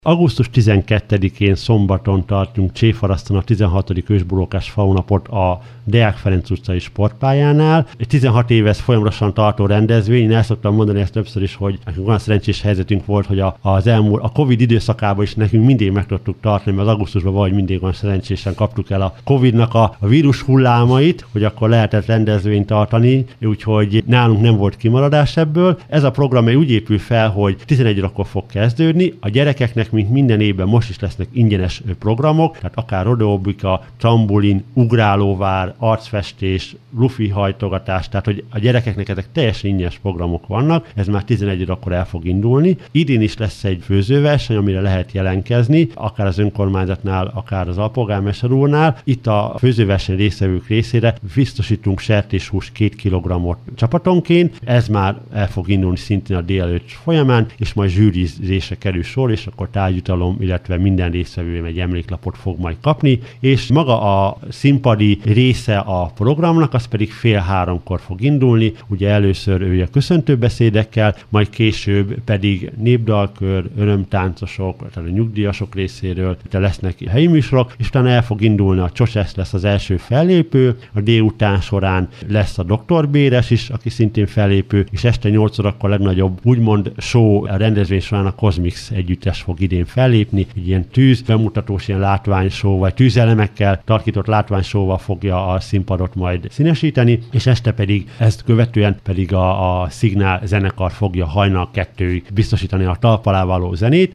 Augusztus 12-én szombaton tartjuk Cséfaraszton a 16. ősburókás faunapot a Deák Ferenc utcai sportpályánál. Egy 16 éves folyamatosan tartó rendezvény. Én el szoktam mondani ezt többször is, hogy nekünk olyan szerencsés helyzetünk volt, hogy a Covid időszakában is nekünk mindig meg tudtuk tartani, mert az augusztusban valahogy mindig olyan szerencsésen kaptuk el a Covidnak a vírus hullámait, hogy akkor lehetett rendezvényt tartani, úgyhogy nálunk nem volt kimaradás ebből. Ez a program úgy épül fel, hogy 11 órakor fog kezdődni. A gyerekeknek, mint minden évben most is lesznek ingyenes programok, tehát akár rodeóbika, trambulin, ugrálóvár, arcfestés, lufi hajtogatás, tehát hogy a gyerekeknek ezek teljesen ingyenes programok vannak, ez már 11 órakor el fog indulni. Idén is lesz egy főzőverseny, amire lehet jelentkezni, akár az önkormányzatnál, akár az alpolgármester úrnál. Itt a főzőverseny résztvevők részére biztosítunk sertéshús 2 kg csapatonként, ez már el fog indulni szintén a délelőtt folyamán, és majd zsűrizésre kerül sor, és akkor tárgyjutalom, illetve minden résztvevő egy emléklapot fog majd kapni, és maga a színpadi része a programnak, az pedig 2:30 fog indulni, ugye először ő a köszöntőbeszédekkel, majd később pedig népdalkör, örömtáncosok, tehát a nyugdíjasok részéről lesznek helyi műsorok, és utána el fog indulni a Csocsesz lesz az első fellépő, a délután során lesz a Dr. Béres is, aki szintén fellépő, és este 8 órakor a legnagyobb úgymond show a rendezvény során a Cosmix együttes fog idén fellépni, egy ilyen tűz bemutatós ilyen látványshow, vagy tűzelemekkel tarkított látványshow-val fogja a színpadot majd színesíteni, és este pedig ezt követően pedig a Szignál zenekar fogja hajnal 2-ig biztosítani a talp alá való zenét.